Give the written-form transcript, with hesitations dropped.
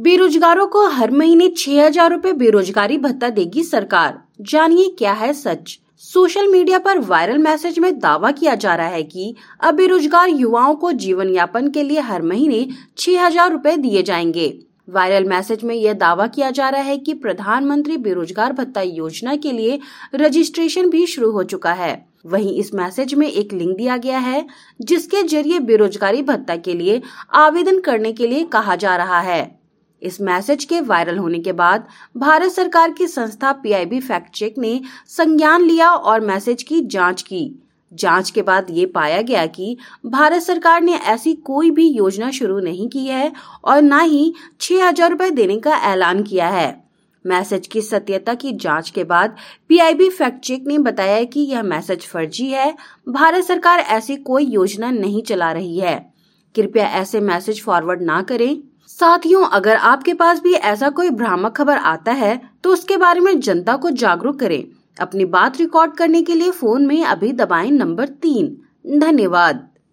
बेरोजगारों को हर महीने 6,000 रुपए बेरोजगारी भत्ता देगी सरकार। जानिए क्या है सच। सोशल मीडिया पर वायरल मैसेज में दावा किया जा रहा है कि अब बेरोजगार युवाओं को जीवन यापन के लिए हर महीने 6,000 रुपए दिए जाएंगे। वायरल मैसेज में यह दावा किया जा रहा है कि प्रधानमंत्री बेरोजगार भत्ता योजना के लिए रजिस्ट्रेशन भी शुरू हो चुका है। वहीं इस मैसेज में एक लिंक दिया गया है जिसके जरिए बेरोजगारी भत्ता के लिए आवेदन करने के लिए कहा जा रहा है। इस मैसेज के वायरल होने के बाद भारत सरकार की संस्था PIB फैक्ट चेक ने संज्ञान लिया और मैसेज की जांच की। जांच के बाद ये पाया गया कि भारत सरकार ने ऐसी कोई भी योजना शुरू नहीं की है और न ही 6,000 रुपए देने का ऐलान किया है। मैसेज की सत्यता की जांच के बाद PIB फैक्ट चेक ने बताया कि यह मैसेज फर्जी है। भारत सरकार ऐसी कोई योजना नहीं चला रही है। कृपया ऐसे मैसेज फॉरवर्ड ना करें। साथियों, अगर आपके पास भी ऐसा कोई भ्रामक खबर आता है तो उसके बारे में जनता को जागरूक करें। अपनी बात रिकॉर्ड करने के लिए फोन में अभी दबाएं नंबर 3। धन्यवाद।